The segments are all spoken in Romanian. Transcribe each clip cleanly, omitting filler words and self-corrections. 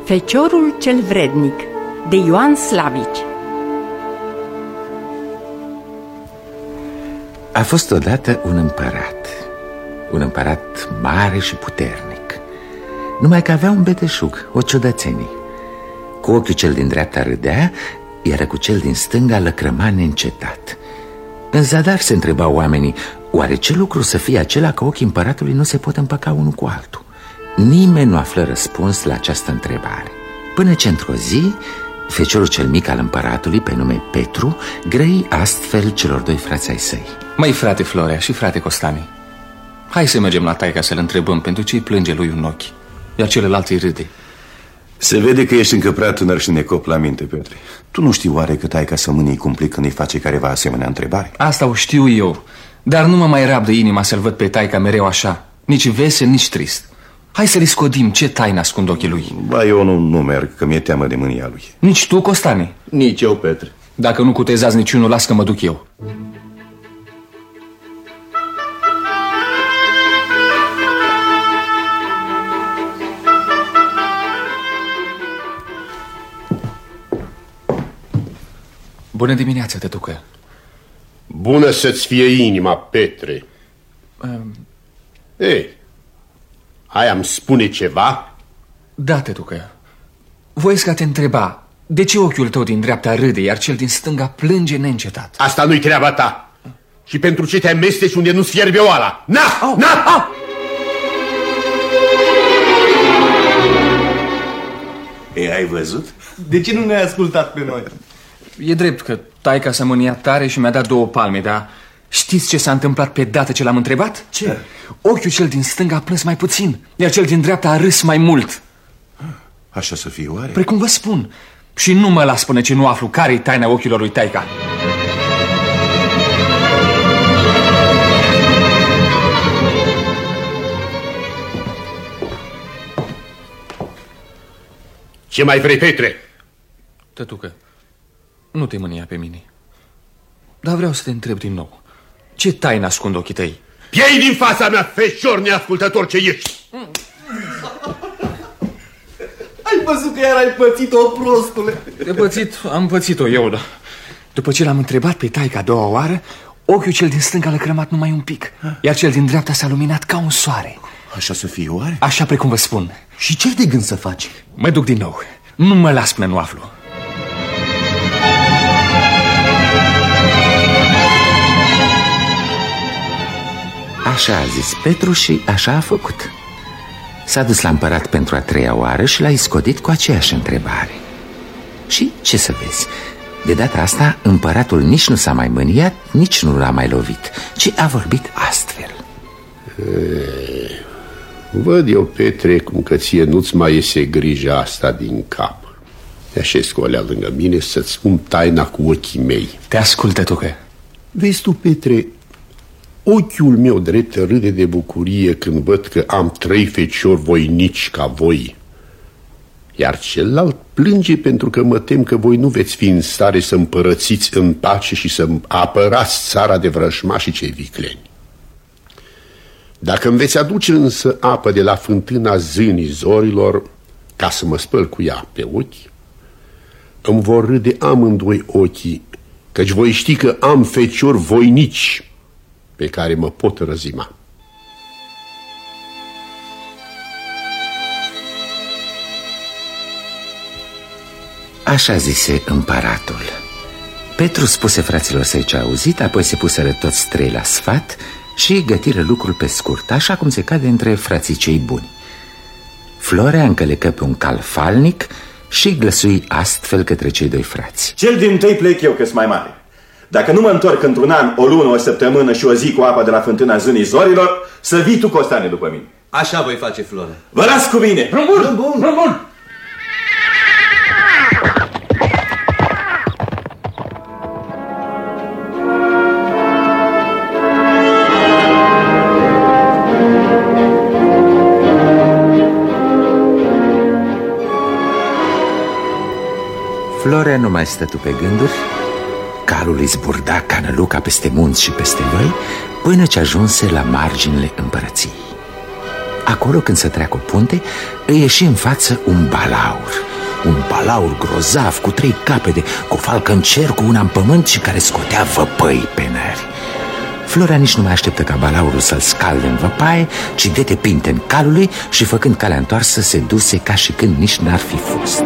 Feciorul cel vrednic de Ioan Slavici. A fost odată un împărat mare și puternic, numai că avea un beteșug, o ciudățenie. Cu ochiul cel din dreapta râdea, iar cu cel din stânga lăcrăma neîncetat. În zadar se întrebau oamenii, oare ce lucru să fie acela că ochii împăratului nu se pot împăca unul cu altul? Nimeni nu află răspuns la această întrebare, până ce într-o zi feciorul cel mic al împăratului, pe nume Petru, grăi astfel celor doi frați ai săi: Măi, frate Florea și frate Costani, hai să mergem la taica să-l întrebăm pentru ce îi plânge lui un ochi, iar celălalt îi râde. Se vede că ești încă prea tânăr și necop la minte, Petre. Tu nu știi oare că taica să mânie cumplit când îi face careva asemenea întrebare? Asta o știu eu, dar nu mă mai rabdă inima să-l văd pe taica mereu așa, nici vesel, nici trist. Hai să-l scodim, ce taină ascund ochii lui. Ba, eu nu merg, că mi-e teamă de mânia lui. Nici tu, Costane? Nici eu, Petre. Dacă nu cutezați niciunul, las că mă duc eu. Bună dimineața, tătucă. Bună să-ți fie inima, Petre. Ei, aia îmi spune ceva? Da, tătucă. Voiesc a te întreba, de ce ochiul tău din dreapta râde, iar cel din stânga plânge neîncetat? Asta nu-i treaba ta. Și pentru ce te amesteci unde nu-ți fierbe oala? Na! Ei, ai văzut? De ce nu ne-ai ascultat pe noi? E drept că taica s-a mâniat tare și mi-a dat 2 palme, dar știți ce s-a întâmplat pe dată ce l-am întrebat? Ce? Ochiul cel din stânga a plâns mai puțin, iar cel din dreapta a râs mai mult. Așa să fie oare? Precum vă spun. Și nu mă las până ce nu aflu care-i taina ochilor lui taica. Ce mai vrei, Petre? Tătucă, nu te mânia pe mine, dar vreau să te întreb din nou. Ce taină ascund ochii tăi? Piei din fața mea, fecior neascultător ce ești! Ai văzut că iar ai pățit-o, prostule? De pățit, am pățit-o eu, da. După ce l-am întrebat pe taica a doua oară, ochiul cel din stânga l-a crămat numai un pic, iar cel din dreapta s-a luminat ca un soare. Așa să fie oare? Așa precum vă spun. Și ce-ai de gând să faci? Mă duc din nou. Nu mă las până nu aflu. Așa a zis Petru și așa a făcut. S-a dus la împărat pentru a 3-a oară și l-a iscodit cu aceeași întrebare. Și ce să vezi, de data asta împăratul nici nu s-a mai mâniat, nici nu l-a mai lovit, ci a vorbit astfel: Văd eu, Petre, cum că ție nu-ți mai iese grija asta din cap. Te așezi cu alea lângă mine să-ți spun taina cu ochii mei. Te ascultă, tucă. Vezi tu, Petre, ochiul meu drept râde de bucurie când văd că am 3 feciori voinici ca voi, iar celălalt plânge pentru că mă tem că voi nu veți fi în stare să împărățiți în pace și să apărați țara de vrăjmașii cei vicleni. Dacă îmi veți aduce însă apă de la fântâna zânii zorilor ca să mă spăl cu ea pe ochi, îmi vor râde amândoi ochii, căci voi ști că am feciori voinici pe care mă pot răzima. Așa zise împăratul. Petru spuse fraților săi ce a auzit, apoi se puseră toți 3 la sfat și gătiră lucrul pe scurt, așa cum se cade între frații cei buni. Florea încălecă pe un cal falnic și glăsui astfel către cei 2 frați: Cel dintâi plec eu, că-s mai mare. Dacă nu mă întorc într-un an, o lună, o săptămână și o zi cu apă de la fântâna zânii zorilor, să vii tu, Costane, după mine. Așa voi face, Florea. Vă las cu bine! Drum bun! Florea nu mai stătu pe gânduri. Calul îi zburda ca năluca peste munți și peste văi, până ce ajunse la marginile împărăției. Acolo, când se treacă o punte, îi ieși în față un balaur. Un balaur grozav, cu 3 capete, cu o falcă în cer, cu una în pământ și care scotea văpăi pe nări. Flora nici nu mai așteptă ca balaurul să-l scalde în văpaie, ci dete pinte în calul lui și, făcând calea întoarsă, se duse ca și când nici n-ar fi fost.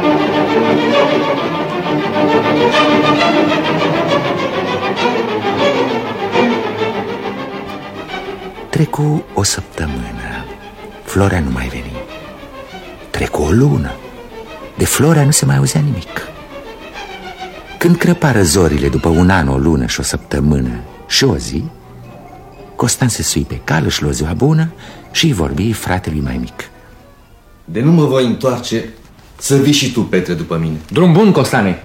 Trecu o săptămână. Florea nu mai veni. Trecu o lună. De Florea nu se mai auzea nimic. Când crăpară zorile după un an, o lună și o săptămână și o zi, Costan se sui pe cal, își luă ziua bună și îi vorbi fratelui mai mic. De nu mă voi întoarce, să vii și tu, Petre, după mine. Drum bun, Costane.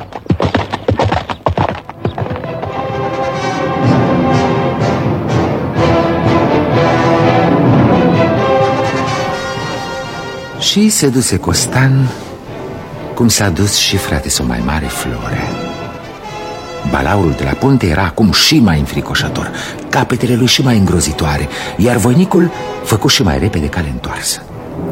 Și se duse Costan, cum s-a dus și frate său mai mare, Florea. Balaurul de la punte era acum și mai înfricoșător, capetele lui și mai îngrozitoare, iar voinicul făcu și mai repede cale întoarsă.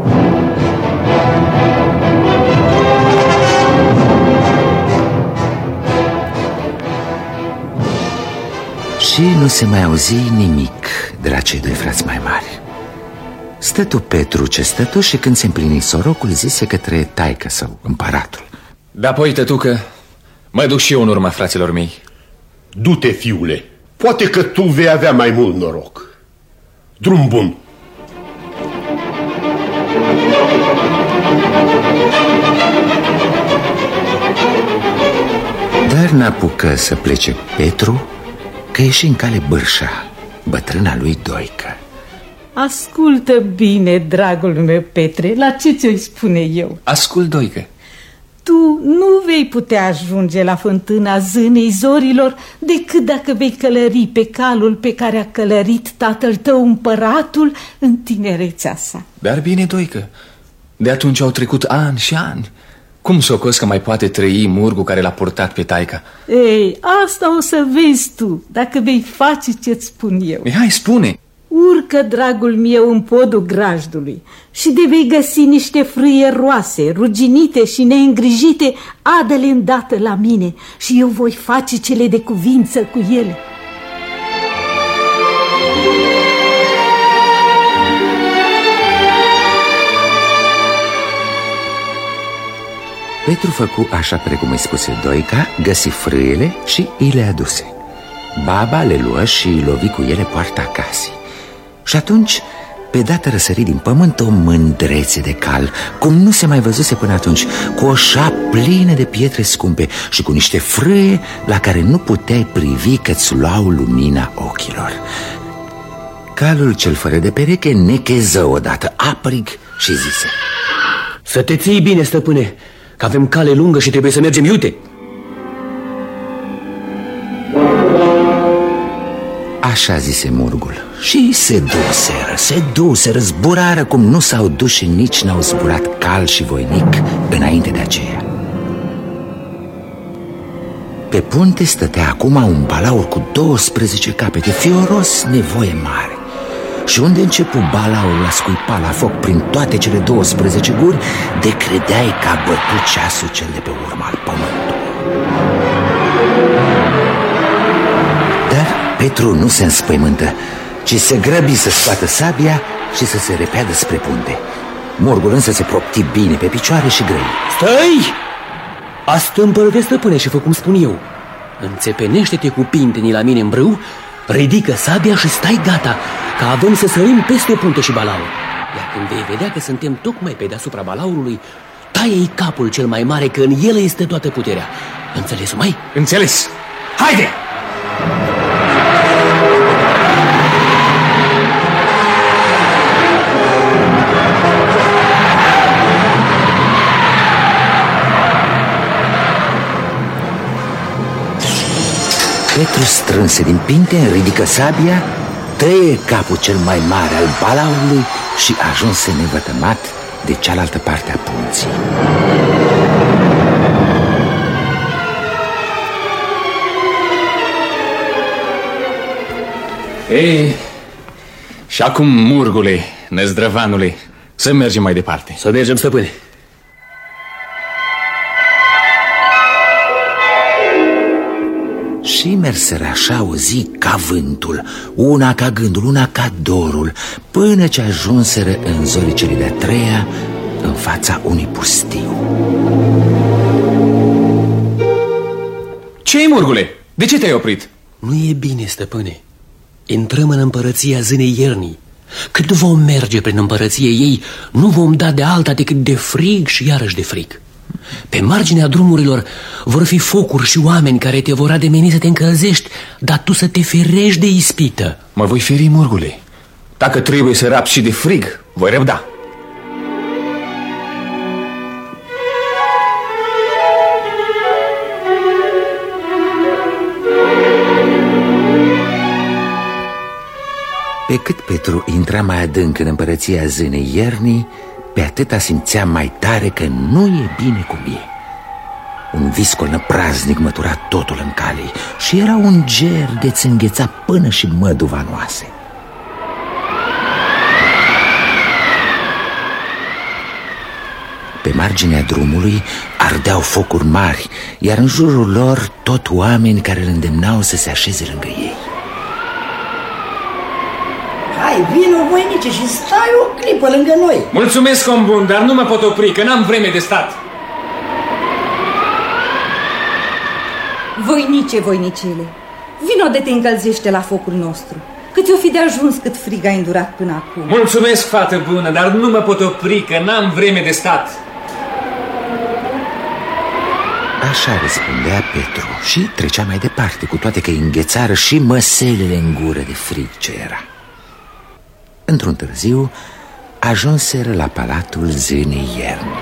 Și nu se mai auzi nimic de la cei 2 frați mai mari. Stătu Petru ce stătu și când se împlini sorocul, zise către taică său, împăratul: De-apoi, tătucă, mă duc și eu în urma fraților mei. Du-te, fiule, poate că tu vei avea mai mult noroc. Drum bun. Dar n-apucă să plece Petru, că ieși în cale Bârșa, bătrâna lui Doică. Ascultă bine, dragul meu Petre, la ce ți-o spune eu. Ascult, Doică. Tu nu vei putea ajunge la fântâna zânei zorilor decât dacă vei călări pe calul pe care a călărit tatăl tău, împăratul, în tinerețea sa. Dar bine, Doică, de atunci au trecut ani și ani. Cum socos că mai poate trăi murgul care l-a purtat pe taica? Ei, asta o să vezi tu, dacă vei face ce-ți spun eu. Hai, spune! Urcă, dragul meu, în podul grajdului și de vei găsi niște frâie roase, ruginite și neîngrijite, adă-le îndată la mine și eu voi face cele de cuvință cu ele. Petru făcu așa precum îi spuse Doica, găsi frâiele și îi le aduse. Baba le luă și îi lovi cu ele poarta casei. Și atunci, pe dată răsări din pământ o mândrețe de cal, cum nu se mai văzuse până atunci, cu o șa plină de pietre scumpe și cu niște frâie la care nu puteai privi că-ți luau lumina ochilor. Calul cel fără de pereche necheză odată aprig și zise: Să te ții bine, stăpâne, că avem cale lungă și trebuie să mergem iute. Așa zise murgul și se duseră, zburară cum nu s-au dus și nici n-au zburat cal și voinic înainte de aceea. Pe punte stătea acum un balaur cu 12 capete, fioros, nevoie mare. Și unde începu balaurul a scuipa la foc prin toate cele 12 guri, de credeai că a bătut ceasul cel de pe urma al pământului. Dar Petru nu se înspăimântă, ci se grăbi să scoată sabia și să se repeadă spre punte. Murgul însă se propti bine pe picioare și grăi: Stai! Astâmpără-te, stăpâne, și fă cum spun eu. Înțepenește-te cu pintenii la mine în brâu, ridică sabia și stai gata, că avem să sărim peste punte și balaur. Iar când vei vedea că suntem tocmai pe deasupra balaurului, taie-i capul cel mai mare, că în el este toată puterea. Înțeles, mai? Înțeles! Haide! Petru strânse din pinte, ridică sabia, tăie capul cel mai mare al balaurului și ajunse nevătămat de cealaltă parte a punții. Ei, și acum, murgule, năzdrăvanule, să mergem mai departe. Să mergem, stăpâne. Și merseră așa o zi ca vântul, una ca gândul, una ca dorul, până ce ajunseră în zorii celei de-a treia, în fața unui pustiu. Ce-i, Murgule? De ce te-ai oprit? Nu e bine, stăpâne. Intrăm în împărăția zânei iernii. Cât vom merge prin împărăție ei, nu vom da de alta decât de frig și iarăși de frig. Pe marginea drumurilor vor fi focuri și oameni care te vor ademeni să te încălzești, dar tu să te ferești de ispită. Mă voi feri, Murgule. Dacă trebuie să rap și de frig, voi răbda. Pe cât Petru intra mai adânc în împărăția zânei iernii, pe atâta simțea mai tare că nu e bine cum e. Un viscol năpraznic mătura totul în cale și era un ger de-ți îngheța până și măduva în oase. Pe marginea drumului ardeau focuri mari, iar în jurul lor tot oameni care îl îndemnau să se așeze lângă ei. Hai, vino, voinice, și stai o clipă lângă noi. Mulțumesc, om bun, dar nu mă pot opri, că n-am vreme de stat. Voinice, voinicele, vino de te încălzește la focul nostru, cât ți-o fi de ajuns cât frig ai îndurat până acum. Mulțumesc, fată bună, dar nu mă pot opri, că n-am vreme de stat. Așa răspundea Petru și trecea mai departe, cu toate că îi înghețară și măselele în gură de frig ce era. Într-un târziu ajunseră la palatul zânei iernii.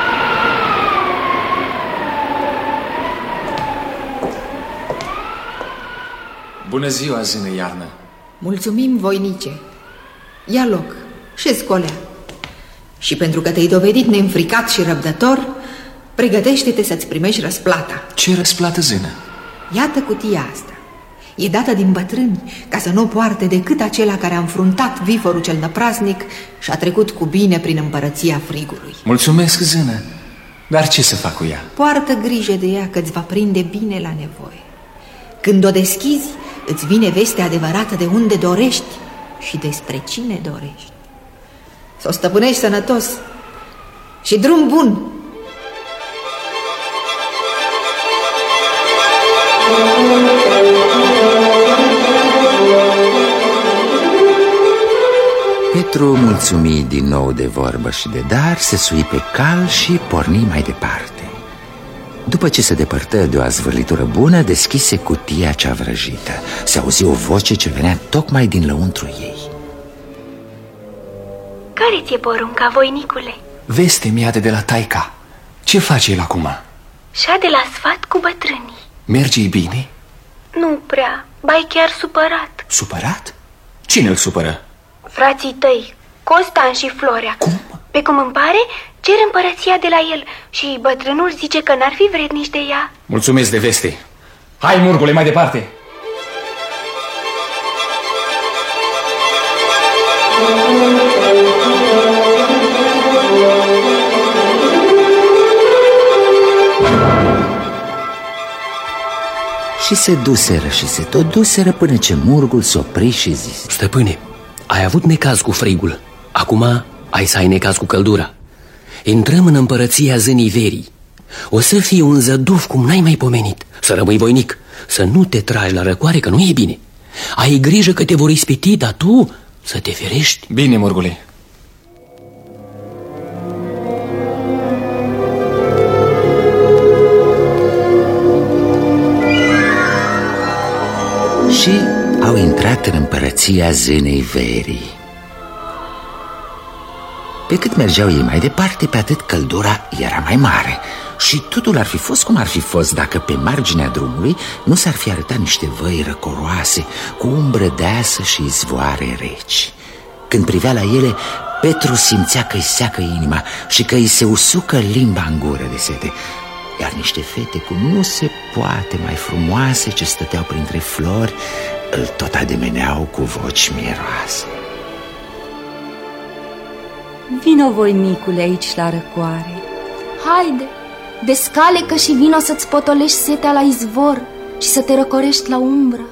Bună ziua, zână iarnă. Mulțumim, voinice. Ia loc și scolea. Și pentru că te-ai dovedit neînfricat și răbdător, pregătește-te să-ți primești răsplata. Ce răsplată, zână? Iată cutia asta. E dată din bătrâni, ca să nu poarte decât acela care a înfruntat viforul cel năpraznic și a trecut cu bine prin împărăția frigului. Mulțumesc, zână, dar ce să fac cu ea? Poartă grijă de ea, că-ți va prinde bine la nevoie. Când o deschizi, îți vine vestea adevărată de unde dorești și despre cine dorești. Să o stăpânești sănătos și drum bun! Petru mulțumi din nou de vorbă și de dar, se sui pe cal și porni mai departe. După ce se depărtă de o azvârlitură bună, deschise cutia cea vrăjită. Se auzi o voce ce venea tocmai din lăuntru ei. Care ți-e porunca, voinicule? Veste mi-a de la taica. Ce face el acum? Și-a de la sfat cu bătrânii. Merge-i bine? Nu prea, ba-i chiar supărat. Supărat? Cine îl supără? Frații tăi, Costan și Florea. Cum? Pe cum îmi pare, cer împărăția de la el și bătrânul zice că n-ar fi vrednici de ea. Mulțumesc de veste. Hai, Murgule, mai departe. Și se duseră și se tot duseră până ce Murgul s-o opri și zise: Stăpâne, ai avut necaz cu frigul. Acum ai să ai necaz cu căldura. Intrăm în împărăția zânii verii. O să fie un zăduf cum n-ai mai pomenit. Să rămâi voinic, să nu te tragi la răcoare, că nu e bine. Ai grijă că te vor ispiti, dar tu să te ferești. Bine, Murgule. Și au intrat în împărăția zânei verii. Pe cât mergeau ei mai departe, pe atât căldura era mai mare. Și totul ar fi fost cum ar fi fost dacă pe marginea drumului nu s-ar fi arătat niște văi răcoroase, cu umbră deasă și izvoare reci. Când privea la ele, Petru simțea că îi seacă inima și că îi se usucă limba în gură de sete. Iar niște fete cu nu se poate mai frumoase ce stăteau printre flori îl tot ademeneau cu voci miroase. Vino, voinicule, aici la răcoare. Haide, descalecă și vino să-ți potolești setea la izvor și să te răcorești la umbră.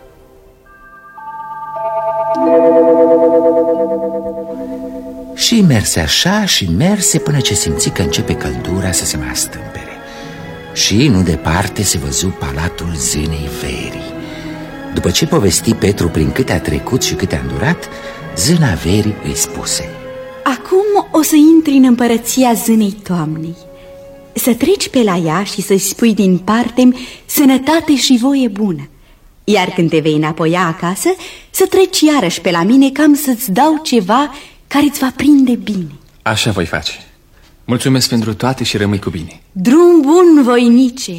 Și merse așa și merse până ce simți că începe căldura să se mai astâmpere. Și nu departe se văzu palatul zânei Verii. După ce povesti Petru prin câte a trecut și câte a îndurat, zâna Verii îi spuse: acum o să intri în împărăția zânei toamnei. Să treci pe la ea și să-i spui din parte-mi sănătate și voie bună. Iar când te vei înapoia acasă, să treci iarăși pe la mine, cam să-ți dau ceva care îți va prinde bine. Așa voi face. Mulțumesc pentru toate și rămâi cu bine. Drum bun, voinice!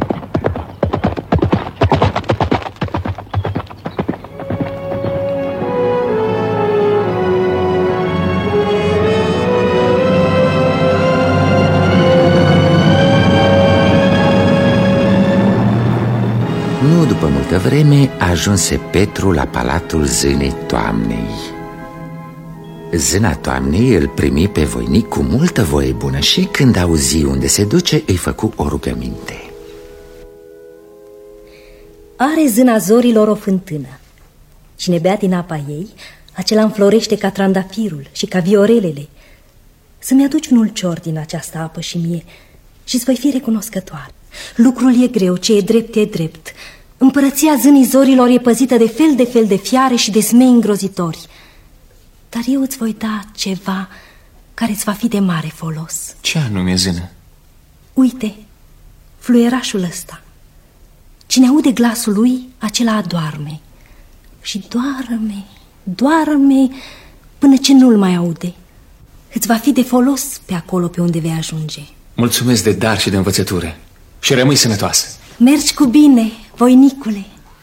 Nu după multă vreme ajunse Petru la palatul zânei toamnei. Zâna toamnei îl primi pe voinic cu multă voie bună și când auzi unde se duce, îi făcu o rugăminte. Are zâna zorilor o fântână. Cine bea din apa ei, acela înflorește ca trandafirul și ca viorelele. Să-mi aduci un ulcior din această apă și mie și-ți voi fi recunoscătoare. Lucrul e greu, ce e drept e drept. Împărăția zânii zorilor e păzită de fel de fiare și de zmei îngrozitori. Dar eu îți voi da ceva care îți va fi de mare folos. Ce anume, zână? Uite, fluierașul ăsta. Cine aude glasul lui, acela adoarme. Și doarme, doarme până ce nu-l mai aude. Îți va fi de folos pe acolo pe unde vei ajunge. Mulțumesc de dar și de învățătură. Și rămâi sănătoasă. Mergi cu bine, voinicule.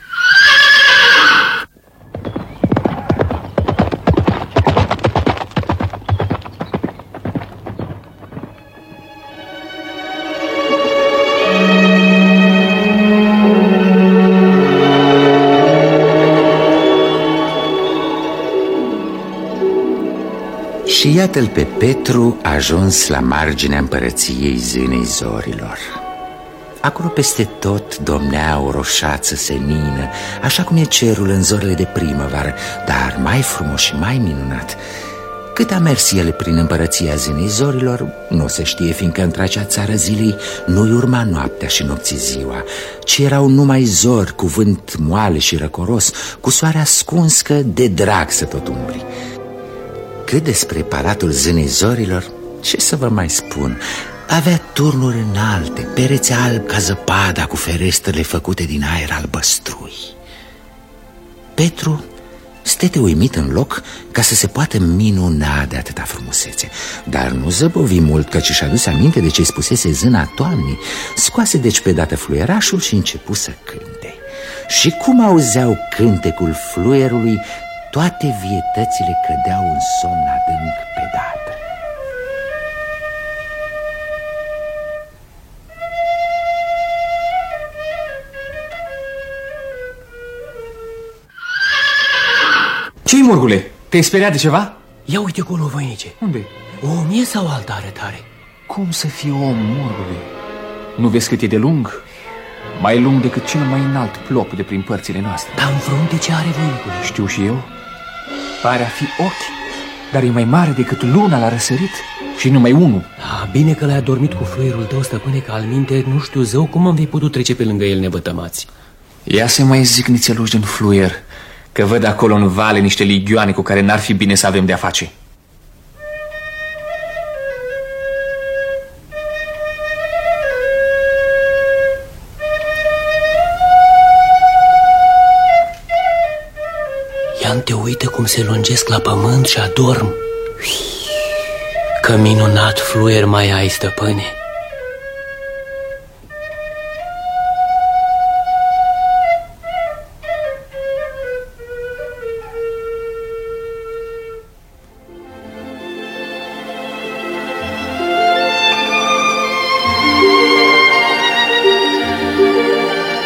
Și iată-l pe Petru ajuns la marginea împărăției zânei zorilor. Acolo peste tot domnea o roșață senină, așa cum e cerul în zorile de primăvară, dar mai frumos și mai minunat. Cât a mers el prin împărăția zânei zorilor, nu se știe, fiindcă într-acea țară zilei nu-i urma noaptea și nopții ziua, ci erau numai zori cu vânt moale și răcoros, cu soare ascuns că de drag să tot umbli. Cât despre palatul zânei zorilor, ce să vă mai spun, avea turnuri înalte, pereți albi ca zăpada, cu ferestrele făcute din aer albăstrui. Petru stete uimit în loc ca să se poată minuna de atâta frumusețe, dar nu zăbovi mult, căci și-a adus aminte de ce-i spusese zâna toamnei. Scoase deci pe dată fluierașul și începu să cânte. Și cum auzeau cântecul fluierului, toate vietățile cădeau în somn adânc pe dată. Ce-i, Murgule? Te-ai speriat de ceva? Ia uite acolo, voinice. Unde? Om e sau altă arătare? Cum să fie om, Murgule? Nu vezi cât e de lung? Mai lung decât cel mai înalt plop de prin părțile noastre. Dar în frunte ce are, voinicule? Știu și eu. Pare a fi ochi, dar e mai mare decât luna la răsărit și numai unul. Bine că l-ai adormit cu fluierul tău, stăpâne, că alminte nu știu zău cum am vei putut trece pe lângă el nevătămați. Ia să mai zic nițeluși din fluier, că văd acolo în vale niște ligioane cu care n-ar fi bine să avem de-a face. Ia-te uite cum se lungesc la pământ și adorm. Că minunat fluier mai ai, stăpâne.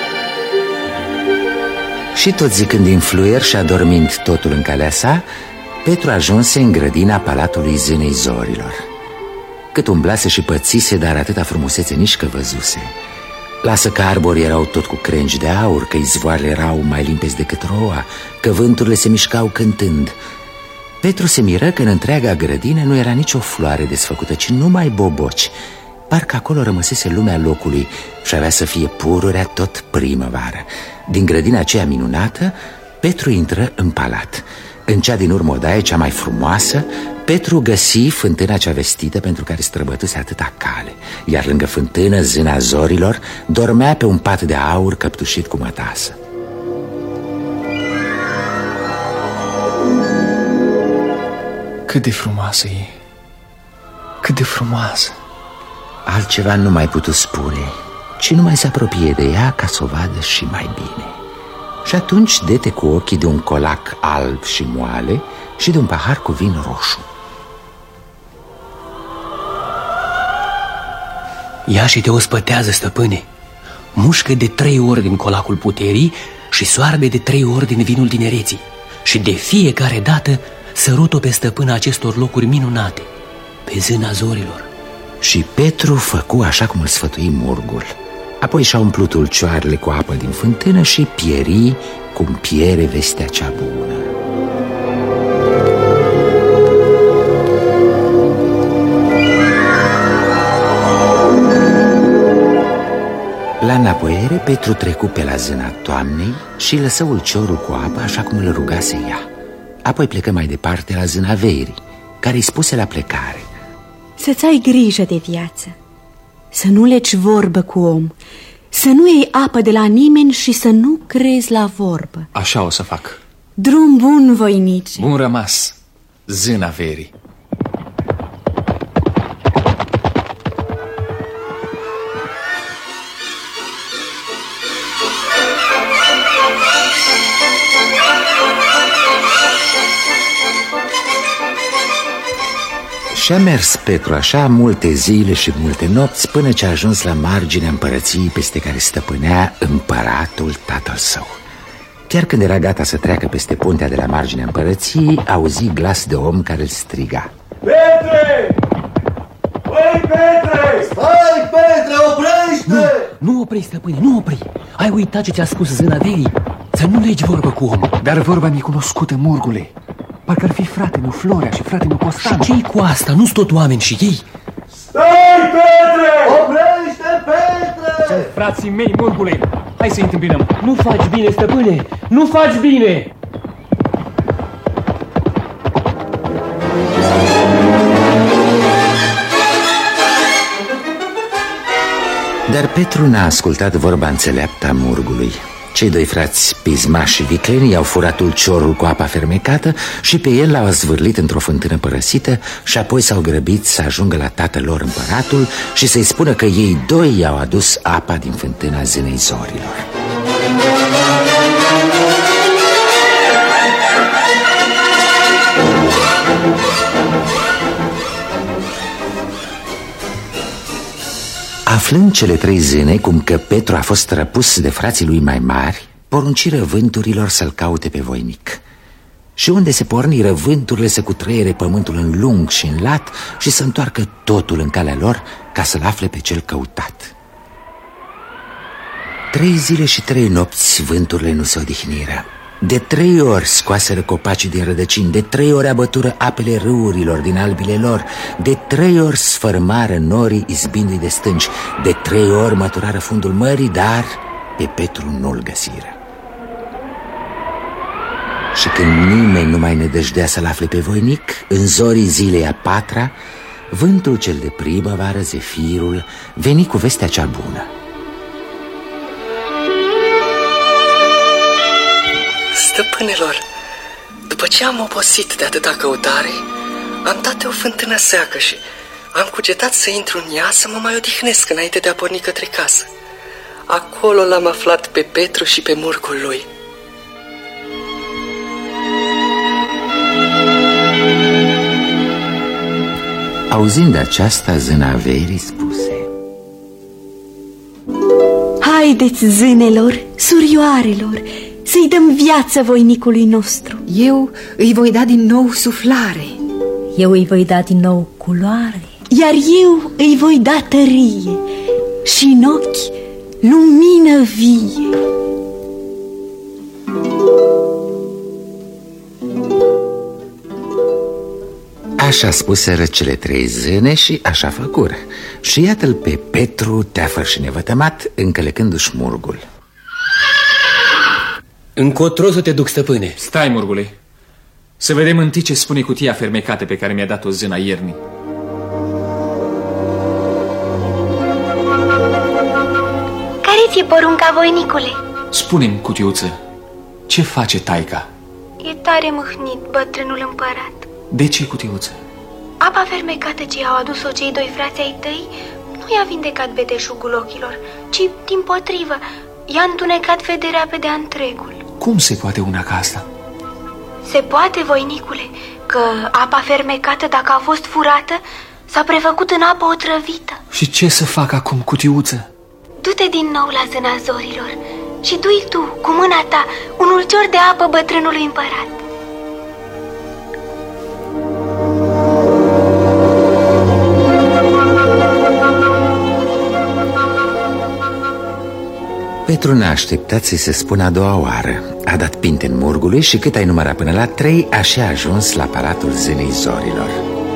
Și tot zicând din fluier și adormind totul în calea sa, Petru ajunse în grădina palatului Zânei Zorilor. Cât umblase și pățise, dar atâta frumusețe nici că văzuse. Lasă că arborii erau tot cu crengi de aur, că izvoarele erau mai limpezi decât roa, că vânturile se mișcau cântând. Petru se miră că în întreaga grădină nu era nicio floare desfăcută, ci numai boboci. Parcă acolo rămăsese lumea locului și avea să fie pururea tot primăvară. Din grădina aceea minunată, Petru intră în palat. În cea din urmă odaie, cea mai frumoasă, Petru găsi fântâna cea vestită pentru care străbătuse atâta cale. Iar lângă fântână, Zâna Zorilor dormea pe un pat de aur căptușit cu mătasă. Cât de frumoasă e! Cât de frumoasă! Altceva nu mai putu spune, ci numai se apropie de ea ca să o vadă și mai bine. Și atunci dete cu ochii de un colac alb și moale și de un pahar cu vin roșu. Ia și te ospătează, stăpâne. Mușcă de 3 ori din colacul puterii și soarbe de 3 ori din vinul tinereții. Și de fiecare dată sărut-o pe stăpâna acestor locuri minunate, pe Zâna Zorilor. Și Petru făcu așa cum îl sfătui murgul. Apoi și-a umplut ulcioarele cu apă din fântână și pieri cum piere vestea cea bună. La înapoiere, Petru trecu pe la Zâna Toamnei și lăsă ulciorul cu apă așa cum îl rugase ea. Apoi plecă mai departe la Zâna Verii, care îi spuse la plecare: să-ți ai grijă de viață, să nu legi vorbă cu om, să nu iei apă de la nimeni și să nu crezi la vorbă. Așa o să fac. Drum bun, voinici. Bun rămas, Zâna Verii. Și-a mers Petru așa multe zile și multe nopți până ce a ajuns la marginea împărăției peste care stăpânea împăratul tatăl său. Chiar când era gata să treacă peste puntea de la marginea împărăției, auzi glas de om care îl striga: Petre! Băi, Petre! Stai, Petre, oprește! Nu opri, stăpâne, nu opri. Ai uitat ce ți-a spus Zâna Verii? Să nu legi vorbă cu om. Dar vorba mi-e cunoscută, murgule. Parcă ar fi frate-meu Florea și frate-meu Costan. Și ce-i cu asta? Nu-s tot oameni și ei? Stai, Petre! Oprește, Petre! Sunt frații mei, murgule. Hai să-i întâmpinăm. Nu faci bine, stăpâne! Nu faci bine! Dar Petru n-a ascultat vorba înțeleaptă a murgului. Cei doi frați pismași și vicleni i-au furat ulciorul cu apa fermecată și pe el l-au zvârlit într-o fântână părăsită și apoi s-au grăbit să ajungă la tatăl lor împăratul și să-i spună că ei doi i-au adus apa din fântâna Zânei Zorilor. Aflând cele 3 zâne cum că Petru a fost răpus de frații lui mai mari, porunciră vânturilor să-l caute pe voinic. Și unde se porniră vânturile să cutreiere pământul în lung și în lat și să întoarcă totul în calea lor ca să-l afle pe cel căutat. 3 zile și 3 nopți vânturile nu se odihniră. De 3 ori scoaseră copacii din rădăcini, de 3 ori abătură apele râurilor din albile lor, de 3 ori sfărmară norii izbindu-i de stânci, de 3 ori măturară fundul mării, dar pe Petru nu-l găsiră. Și când nimeni nu mai nădăjdea să-l afle pe voinic, în zorii zilei a 4-a, vântul cel de primăvară, zefirul, veni cu vestea cea bună. Stăpânelor, după ce am obosit de atâta căutare, am dat o fântână seacă și am cugetat să intru în ea să mă mai odihnesc înainte de a porni către casă. Acolo l-am aflat pe Petru și pe murgul lui. Auzind aceasta, Zâna Verii spuse: haideți, zânelor, surioarelor, să-i dăm viață voinicului nostru. Eu îi voi da din nou suflare. Eu îi voi da din nou culoare. Iar eu îi voi da tărie și în ochi lumină vie. Așa spuseră cele trei zâne și așa făcură. Și iată-l pe Petru, teafăr și nevătămat, încălecându-și murgul. Încotro să te duc, stăpâne? Stai, murgule. Să vedem întâi ce spune cutia fermecată pe care mi-a dat-o zâna iernii. Care ți-e porunca, voinicule? Spune-mi, cutiuță, ce face taica? E tare mâhnit bătrânul împărat. De ce, cutiuță? Apa fermecată ce i-au adus-o cei doi frați ai tăi nu i-a vindecat beteșugul ochilor, ci, dimpotrivă, i-a întunecat vederea pe de-a întregul. Cum se poate una ca asta? Se poate, voinicule, că apa fermecată, dacă a fost furată, s-a prefăcut în apă otrăvită. Și ce să fac acum, cutiuță? Du-te din nou la zâna zorilor și du-i tu, cu mâna ta, un ulcior de apă bătrânului împărat. Petru n-a așteptat să-i se spună a doua oară. A dat pinte în murgului și cât ai numărat până la 3, așa a ajuns la palatul zânei zorilor.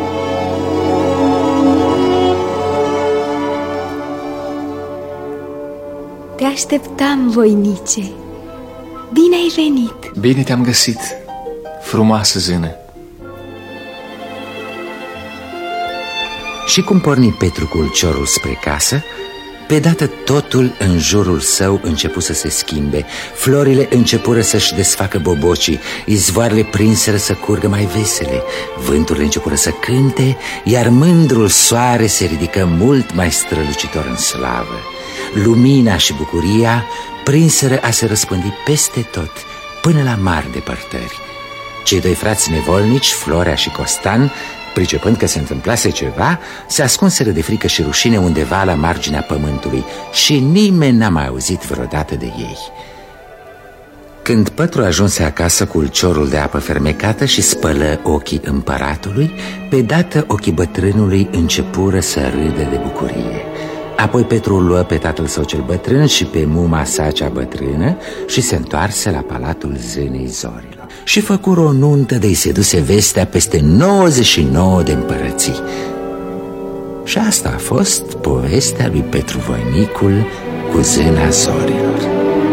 Te așteptam, voinice. Bine ai venit. Bine te-am găsit, frumoasă zână. Și cum porni Petru cu ulciorul spre casă, pe dată totul în jurul său începu să se schimbe. Florile începură să-și desfacă bobocii, izvoarele prinseră să curgă mai vesele, vânturile începură să cânte, iar mândrul soare se ridică mult mai strălucitor în slavă. Lumina și bucuria prinseră a se răspândi peste tot, până la mari depărtări. Cei doi frați nevolnici, Florea și Costan, pricepând că se întâmplase ceva, se ascunseră de frică și rușine undeva la marginea pământului și nimeni n-a mai auzit vreodată de ei. Când Petru ajunse acasă cu ulciorul de apă fermecată și spălă ochii împăratului, pe dată ochii bătrânului începură să râdă de bucurie. Apoi Petru luă pe tatăl său cel bătrân și pe muma sa cea bătrână și se întoarse la palatul zânei zorilor. Și făcură o nuntă de-i se duse vestea peste 99 de împărății. Și asta a fost povestea lui Petru voinicul cu zâna zorilor.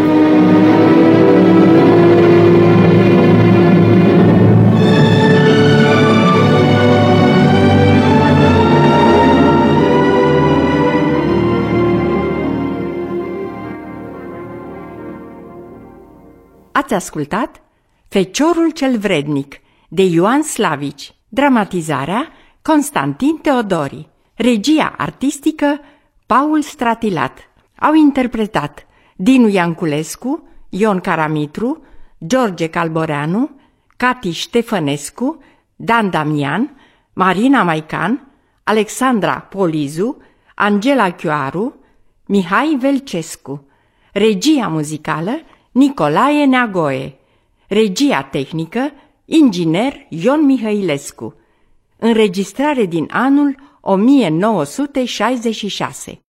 Ați ascultat Feciorul cel vrednic de Ioan Slavici, dramatizarea Constantin Teodori, regia artistică Paul Stratilat. Au interpretat Dinu Ianculescu, Ion Caramitru, George Calboreanu, Cati Ștefănescu, Dan Damian, Marina Maican, Alexandra Polizu, Angela Chioaru, Mihai Velcescu. Regia muzicală Nicolae Neagoe. Regia tehnică, inginer Ion Mihailescu. Înregistrare din anul 1966.